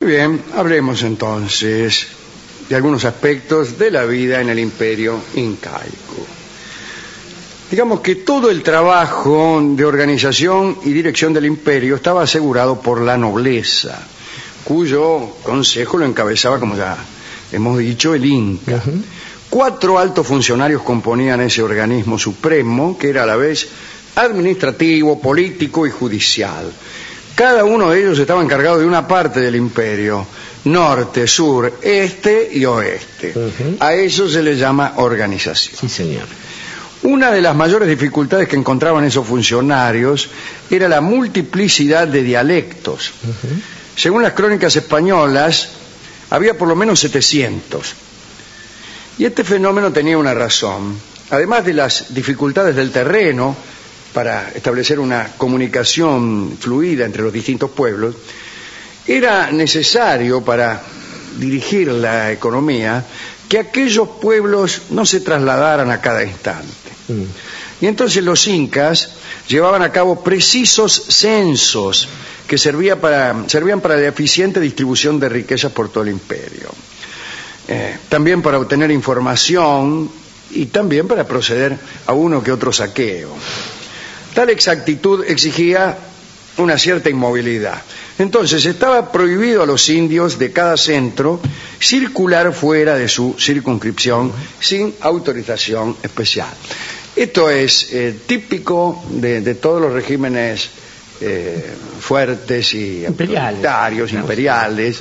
bien, hablemos entonces de algunos aspectos de la vida en el imperio incaico. Digamos que todo el trabajo de organización y dirección del imperio estaba asegurado por la nobleza, cuyo consejo lo encabezaba, como ya hemos dicho, el Inca. 4 altos funcionarios componían ese organismo supremo, que era a la vez administrativo, político y judicial. Cada uno de ellos estaba encargado de una parte del imperio: norte, sur, este y oeste. A eso se le llama organización. Sí, señor. Una de las mayores dificultades que encontraban esos funcionarios era la multiplicidad de dialectos. Según las crónicas españolas, había por lo menos 700. Y este fenómeno tenía una razón. Además de las dificultades del terreno para establecer una comunicación fluida entre los distintos pueblos, era necesario para dirigir la economía que aquellos pueblos no se trasladaran a cada instante. Y entonces los incas llevaban a cabo precisos censos que servían para la eficiente distribución de riquezas por todo el imperio. También para obtener información y también para proceder a uno que otro saqueo. Tal exactitud exigía una cierta inmovilidad. Entonces estaba prohibido a los indios de cada centro circular fuera de su circunscripción sin autorización especial. Esto es típico de todos los regímenes fuertes y autoritarios, imperiales,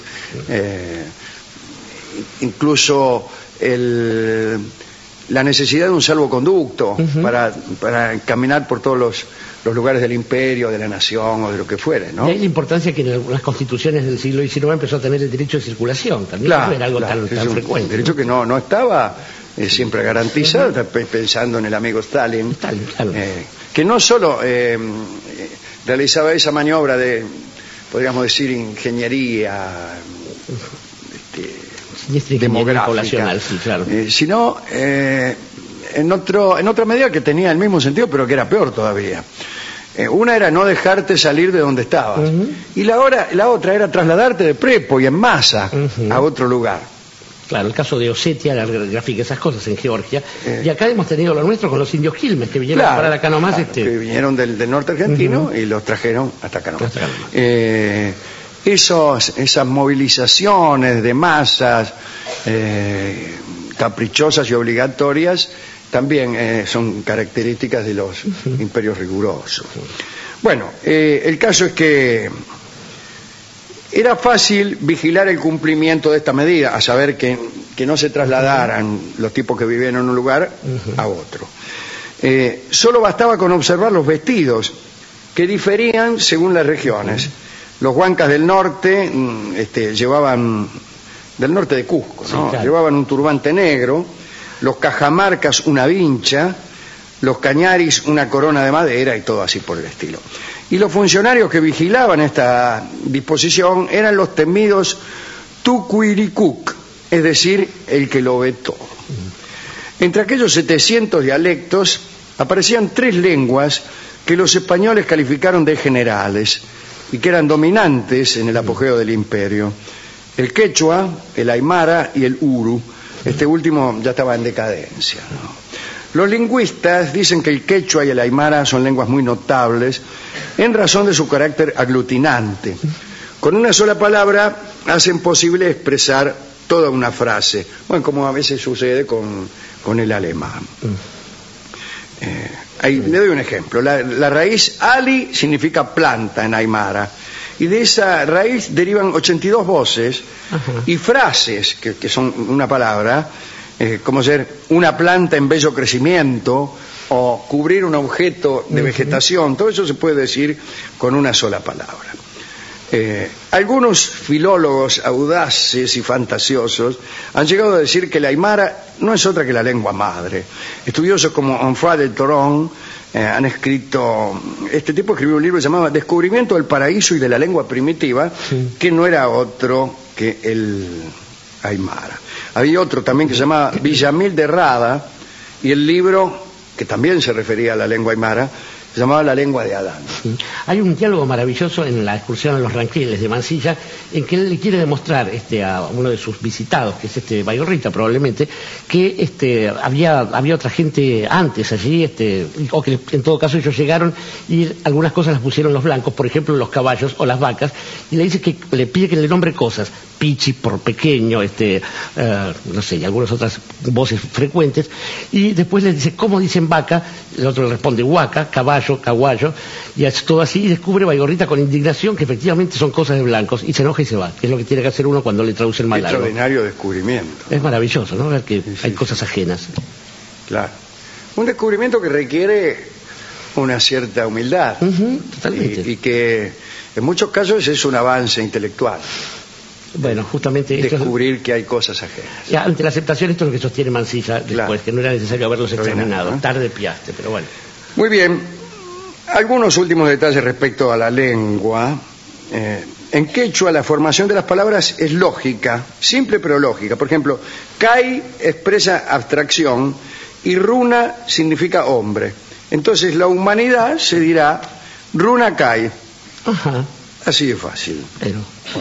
incluso la necesidad de un salvoconducto para caminar por todos los lugares del imperio, de la nación o de lo que fuere, ¿no? Y hay la importancia que en las constituciones del siglo XIX empezó a tener el derecho de circulación, también no era algo tan frecuente. Un derecho que no estaba siempre garantizado, pensando en el amigo Stalin, claro. Que no solo realizaba esa maniobra de, podríamos decir, ingeniería demográfica, sí, claro. Sino en otra medida que tenía el mismo sentido, pero que era peor todavía. Una era no dejarte salir de donde estabas, y la otra era trasladarte de prepo y en masa a otro lugar. Claro, el caso de Osetia, la gráfica, esas cosas en Georgia. Y acá hemos tenido lo nuestro con los indios quilmes, que vinieron a parar acá nomás. Que vinieron del norte argentino y los trajeron hasta acá nomás. Esas movilizaciones de masas caprichosas y obligatorias también son características de los imperios rigurosos. Bueno, el caso es que era fácil vigilar el cumplimiento de esta medida, a saber que no se trasladaran los tipos que vivían en un lugar a otro. Solo bastaba con observar los vestidos, que diferían según las regiones. Los huancas del norte llevaban, del norte de Cusco, ¿no? Sí, claro. Llevaban un turbante negro, los cajamarcas una vincha, los cañaris una corona de madera y todo así por el estilo. Y los funcionarios que vigilaban esta disposición eran los temidos tucuiricuc, es decir, el que lo ve todo. Entre aquellos 700 dialectos aparecían 3 lenguas que los españoles calificaron de generales y que eran dominantes en el apogeo del imperio: el quechua, el aymara y el uru. Este último ya estaba en decadencia, ¿no? Los lingüistas dicen que el quechua y el aymara son lenguas muy notables en razón de su carácter aglutinante. Con una sola palabra hacen posible expresar toda una frase, bueno, como a veces sucede con el alemán. Le doy un ejemplo. La raíz ali significa planta en aymara, y de esa raíz derivan 82 voces y frases que son una palabra, como ser una planta en bello crecimiento o cubrir un objeto de vegetación. Todo eso se puede decir con una sola palabra. Algunos filólogos audaces y fantasiosos han llegado a decir que el aymara no es otra que la lengua madre. Estudiosos como Onfray de Toron han escrito, este tipo escribió un libro que se llamaba Descubrimiento del paraíso y de la lengua primitiva, que no era otro que el aymara. Había otro también que se llamaba Villamil de Rada, y el libro, que también se refería a la lengua aymara, Se llamaba La lengua de Adán. Hay un diálogo maravilloso en la excursión a los ranqueles de Mansilla, en que él le quiere demostrar a uno de sus visitados, que es Baigorrita probablemente, que había otra gente antes allí, o que en todo caso ellos llegaron y algunas cosas las pusieron los blancos, por ejemplo los caballos o las vacas, y le dice que le pide que le nombre cosas, pichi por pequeño, no sé, y algunas otras voces frecuentes, y después le dice cómo dicen vaca, el otro le responde huaca, caballo, caguayo, y es todo así, y descubre Baigorrita con indignación que efectivamente son cosas de blancos, y se enoja y se va, que es lo que tiene que hacer uno cuando le traducen mal algo. Extraordinario descubrimiento. Es maravilloso, ¿no? Ver que hay cosas ajenas. Claro. Un descubrimiento que requiere una cierta humildad. Totalmente. Y que en muchos casos es un avance intelectual. Bueno, justamente descubrir que hay cosas ajenas. Ya, ante la aceptación, esto es lo que sostiene Mansilla después, claro, que no era necesario haberlos exterminado. ¿no? Tarde piaste, pero bueno. Muy bien. Algunos últimos detalles respecto a la lengua. En quechua la formación de las palabras es lógica, simple pero lógica. Por ejemplo, kai expresa abstracción y runa significa hombre. Entonces la humanidad se dirá runa kai. Ajá. Así de fácil. Pero...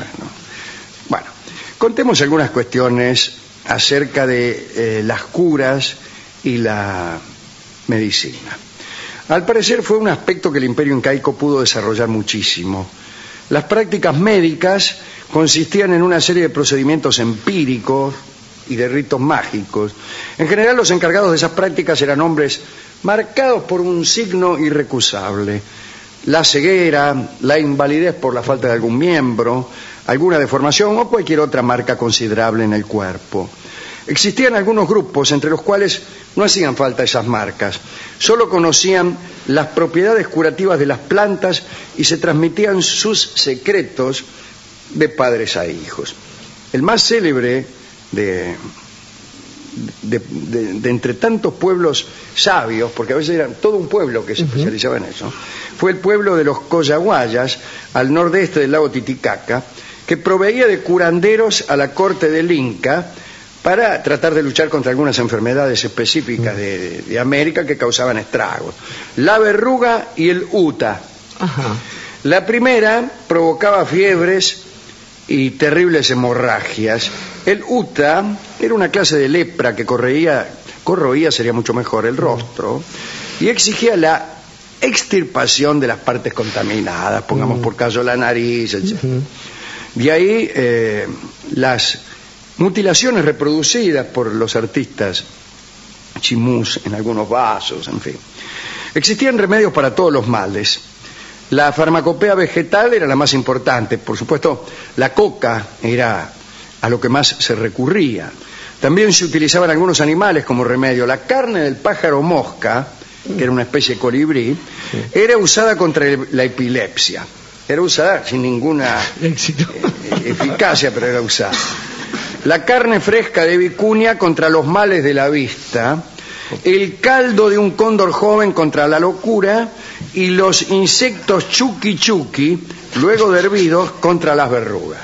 Bueno, contemos algunas cuestiones acerca de las curas y la medicina. Al parecer fue un aspecto que el imperio incaico pudo desarrollar muchísimo. Las prácticas médicas consistían en una serie de procedimientos empíricos y de ritos mágicos. En general, los encargados de esas prácticas eran hombres marcados por un signo irrecusable: la ceguera, la invalidez por la falta de algún miembro, alguna deformación o cualquier otra marca considerable en el cuerpo. Existían algunos grupos entre los cuales no hacían falta esas marcas, solo conocían las propiedades curativas de las plantas y se transmitían sus secretos de padres a hijos. El más célebre de entre tantos pueblos sabios, porque a veces era todo un pueblo que se especializaba en eso, fue el pueblo de los Coyahuayas, al nordeste del lago Titicaca, que proveía de curanderos a la corte del Inca para tratar de luchar contra algunas enfermedades específicas de América que causaban estragos. La verruga y el uta. Ajá. La primera provocaba fiebres y terribles hemorragias. El uta era una clase de lepra que corroía, sería mucho mejor, el rostro, y exigía la extirpación de las partes contaminadas, pongamos por caso la nariz, etc. De ahí las mutilaciones reproducidas por los artistas chimús en algunos vasos, en fin. Existían remedios para todos los males. La farmacopea vegetal era la más importante. Por supuesto, la coca era a lo que más se recurría. También se utilizaban algunos animales como remedio. La carne del pájaro mosca, que era una especie de colibrí, era usada contra la epilepsia. Era usada sin ninguna eficacia, pero era usada. La carne fresca de vicuña contra los males de la vista, el caldo de un cóndor joven contra la locura y los insectos chuki chuki, luego de hervidos, contra las verrugas.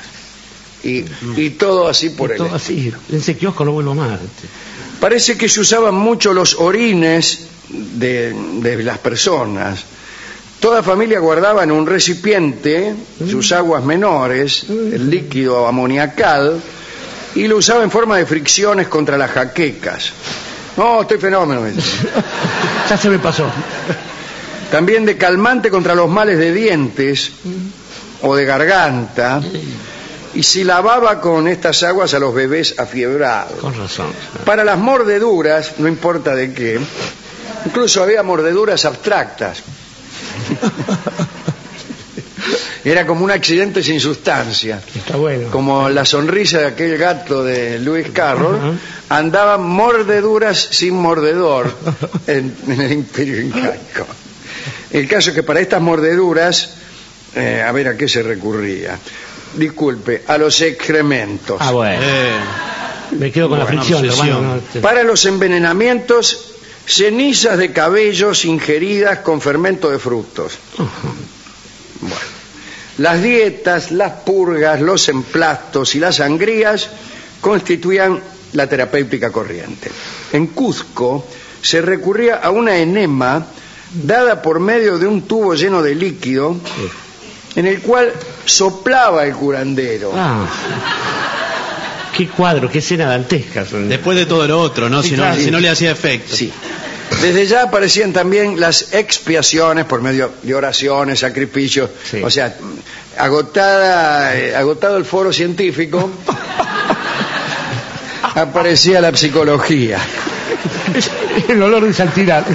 Y todo así por el todo así. En ese kiosco no vuelvo más. Parece que se usaban mucho los orines de las personas. Toda familia guardaba en un recipiente sus aguas menores, el líquido amoniacal, y lo usaba en forma de fricciones contra las jaquecas. No, estoy fenómeno. Ya se me pasó. También de calmante contra los males de dientes o de garganta, y se lavaba con estas aguas a los bebés afiebrados. Con razón. Para las mordeduras, no importa de qué, incluso había mordeduras abstractas. Era como un accidente sin sustancia. Está bueno. Como la sonrisa de aquel gato de Lewis Carroll. Andaban mordeduras sin mordedor en el imperio incaico. El caso es que para estas mordeduras, a ver a qué se recurría. Disculpe, a los excrementos. Ah, bueno. Me quedo con la fricción, hermano. Para los envenenamientos, cenizas de cabellos ingeridas con fermento de frutos. Bueno. Las dietas, las purgas, los emplastos y las sangrías constituían la terapéutica corriente. En Cuzco se recurría a una enema dada por medio de un tubo lleno de líquido en el cual soplaba el curandero. Ah. Qué cuadro, qué escena dantesca. Después de todo lo otro, ¿no? Sí, Si claro. no le hacía efecto. Sí. Desde ya aparecían también las expiaciones por medio de oraciones, sacrificios. Sí. O sea, agotado el foro científico, aparecía la psicología. El olor de Santiral.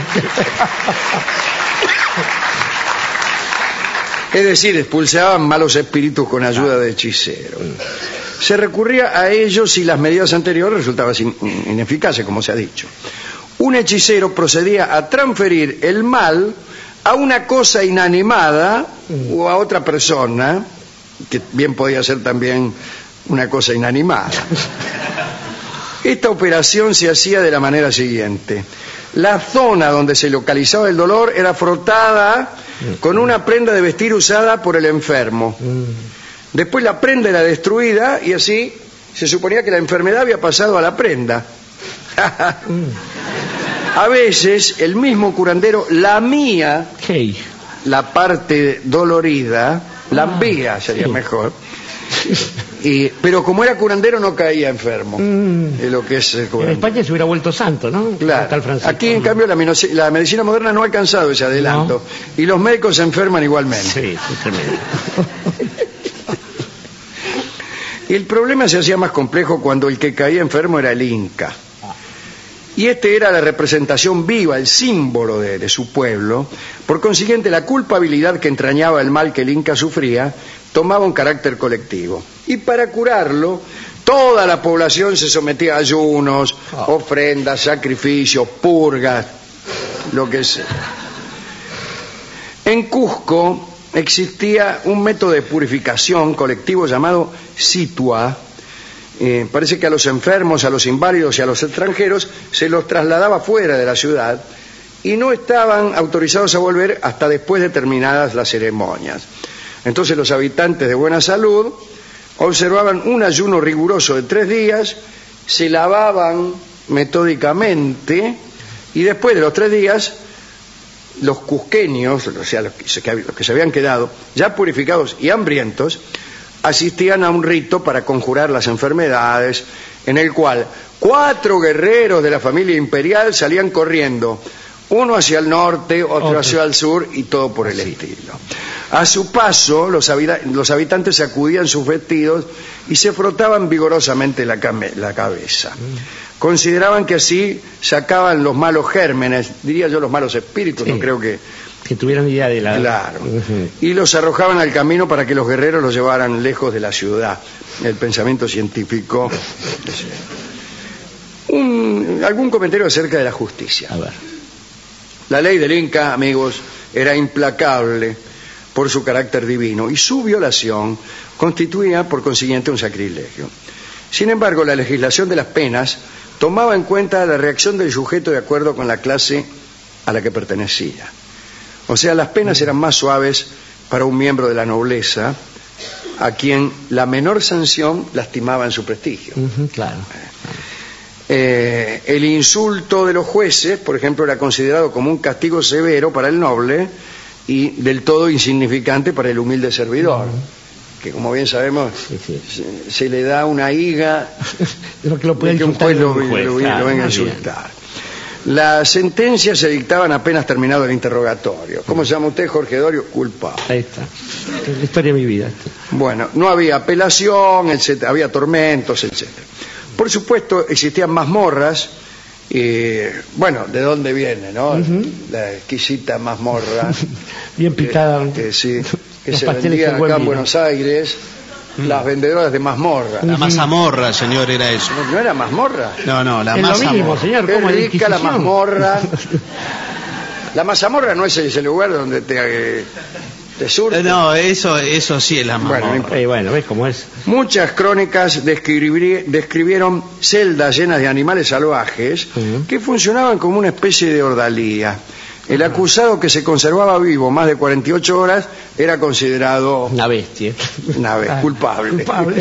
Es decir, expulsaban malos espíritus con ayuda de hechiceros. Se recurría a ellos si las medidas anteriores resultaban ineficaces, como se ha dicho. Un hechicero procedía a transferir el mal a una cosa inanimada o a otra persona, que bien podía ser también una cosa inanimada. Esta operación se hacía de la manera siguiente. La zona donde se localizaba el dolor era frotada con una prenda de vestir usada por el enfermo. Después la prenda era destruida y así se suponía que la enfermedad había pasado a la prenda. A veces el mismo curandero lamía ¿Qué? la parte dolorida, lambía sería sí. mejor, pero como era curandero no caía enfermo. Es lo que es el En curandero. España se hubiera vuelto santo, ¿no? Claro. Tal Francisco. Aquí en cambio la medicina moderna no ha alcanzado ese adelanto y los médicos se enferman igualmente. Sí, es tremendo. El problema se hacía más complejo cuando el que caía enfermo era el Inca. Y este era la representación viva, el símbolo de su pueblo. Por consiguiente, la culpabilidad que entrañaba el mal que el Inca sufría tomaba un carácter colectivo. Y para curarlo, toda la población se sometía a ayunos, ofrendas, sacrificios, purgas, lo que sea. En Cusco existía un método de purificación colectivo llamado situa. Parece que a los enfermos, a los inválidos y a los extranjeros se los trasladaba fuera de la ciudad y no estaban autorizados a volver hasta después de terminadas las ceremonias. Entonces los habitantes de buena salud observaban un ayuno riguroso de 3 días, se lavaban metódicamente y después de los 3 días los cusqueños, o sea, los que se habían quedado ya purificados y hambrientos, asistían a un rito para conjurar las enfermedades, en el cual 4 guerreros de la familia imperial salían corriendo, uno hacia el norte, otro hacia el sur y todo por el estilo. A su paso, los habitantes sacudían sus vestidos y se frotaban vigorosamente la cabeza. Consideraban que así sacaban los malos gérmenes, diría yo los malos espíritus, Sí. no creo que tuvieran idea de la... Claro. Y los arrojaban al camino para que los guerreros los llevaran lejos de la ciudad. El pensamiento científico. Algún comentario acerca de la justicia. A ver. La ley del Inca, amigos, era implacable por su carácter divino y su violación constituía, por consiguiente, un sacrilegio. Sin embargo, la legislación de las penas tomaba en cuenta la reacción del sujeto de acuerdo con la clase a la que pertenecía. O sea, las penas eran más suaves para un miembro de la nobleza a quien la menor sanción lastimaba en su prestigio. Claro. El insulto de los jueces, por ejemplo, era considerado como un castigo severo para el noble y del todo insignificante para el humilde servidor, que como bien sabemos se le da una higa de lo que lo puede de que un insultar juez lo Claro, venga a muy bien. insultar. Las sentencias se dictaban apenas terminado el interrogatorio. ¿Cómo se llama usted, Jorge Dorio? Culpable. Ahí está. Es la historia de mi vida. Bueno, no había apelación, etcétera, había tormentos, etcétera. Por supuesto, existían mazmorras. Bueno, ¿de dónde viene, no? La exquisita mazmorra. Bien picada. Sí, que Los se pasteles vendía de acá buen en vino. Buenos Aires. Las vendedoras de mazmorra. La mazamorra, señor, era eso. ¿No era mazmorra? No, la Es lo mínimo, mazamorra. señor. Qué ¿Cómo rica la Inquisición? mazmorra. La mazamorra no es ese lugar donde te surte. No, eso sí es la mazamorra. Bueno, ¿ves cómo es? Muchas crónicas describieron celdas llenas de animales salvajes que funcionaban como una especie de ordalía. El acusado que se conservaba vivo más de 48 horas era considerado Una bestia. culpable. Culpable.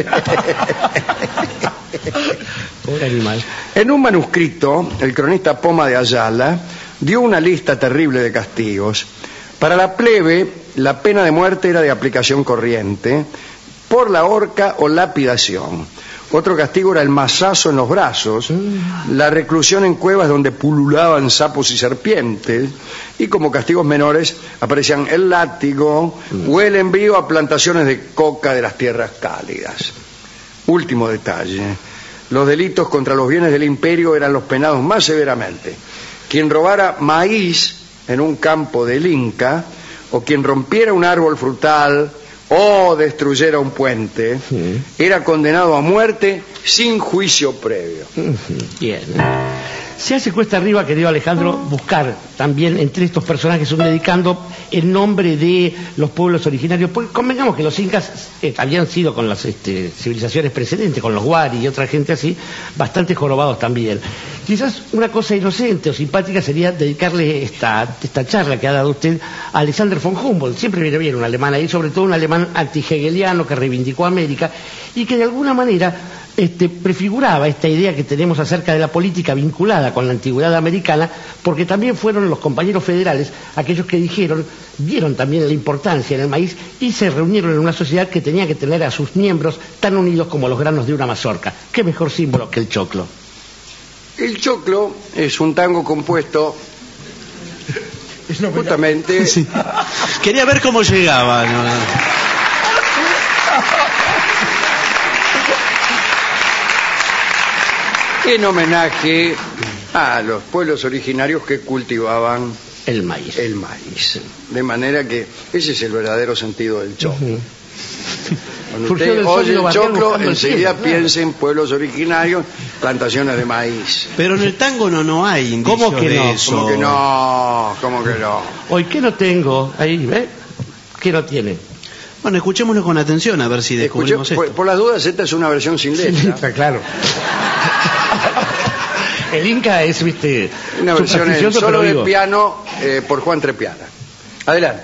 Pobre animal. En un manuscrito, el cronista Poma de Ayala dio una lista terrible de castigos. Para la plebe, la pena de muerte era de aplicación corriente, por la horca o lapidación. Otro castigo era el mazazo en los brazos, la reclusión en cuevas donde pululaban sapos y serpientes, y como castigos menores aparecían el látigo o el envío a plantaciones de coca de las tierras cálidas. Último detalle: los delitos contra los bienes del imperio eran los penados más severamente. Quien robara maíz en un campo del Inca, o quien rompiera un árbol frutal o destruyera un puente, era condenado a muerte sin juicio previo. Bien. Se hace cuesta arriba, querido Alejandro, buscar también entre estos personajes un dedicando el nombre de los pueblos originarios, porque convengamos que los incas habían sido con las civilizaciones precedentes, con los Wari y otra gente así, bastante jorobados también. Quizás una cosa inocente o simpática sería dedicarle esta charla que ha dado usted a Alexander von Humboldt. Siempre viene bien un alemán ahí, sobre todo un alemán anti-hegeliano que reivindicó América y que de alguna manera prefiguraba esta idea que tenemos acerca de la política vinculada con la antigüedad americana, porque también fueron los compañeros federales aquellos que vieron también la importancia en el maíz y se reunieron en una sociedad que tenía que tener a sus miembros tan unidos como los granos de una mazorca. ¿Qué mejor símbolo que el choclo? El choclo es un tango compuesto justamente... Sí. Quería ver cómo llegaba, ¿no? En homenaje a los pueblos originarios que cultivaban el maíz. De manera que ese es el verdadero sentido del choclo. Cuando Surgió usted del oye el choclo, buscando el enseguida cielo, piensa en pueblos originarios, plantaciones de maíz. Pero en el tango no hay indicios ¿Cómo que de no? eso. ¿Cómo que no? Hoy, ¿qué no tengo? Ahí, ¿ves? ¿Qué no tiene? Bueno, escuchémoslo con atención a ver si descubrimos esto. Por las dudas, esta es una versión sin letra. Claro. El Inca es, Una versión en supersticioso, solo pero de vivo. piano por Juan Trepiana. Adelante.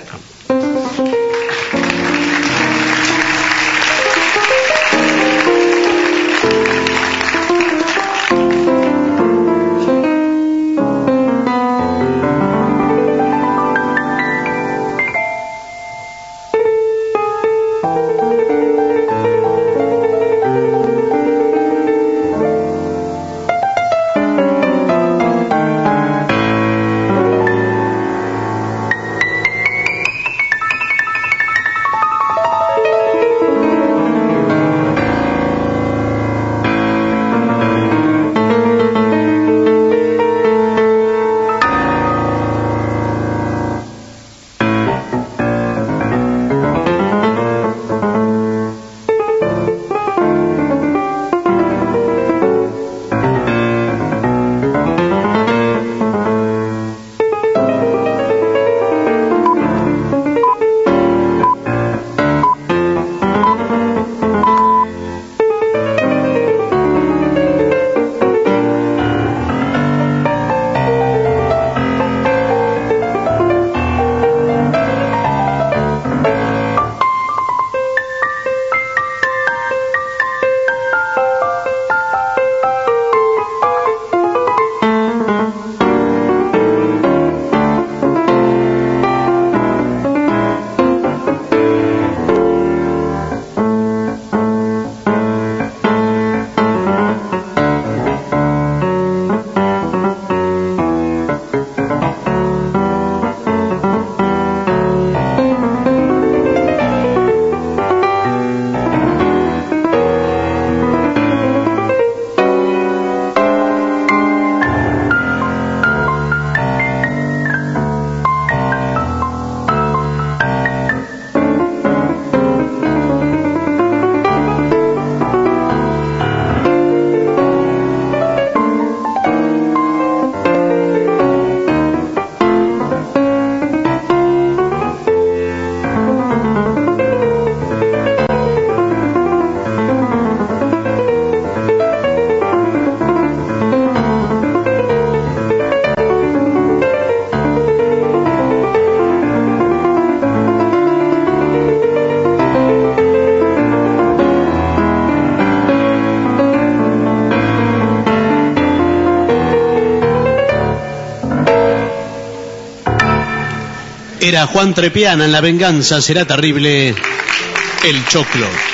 Era Juan Trepiana en La venganza será terrible, El Choclo.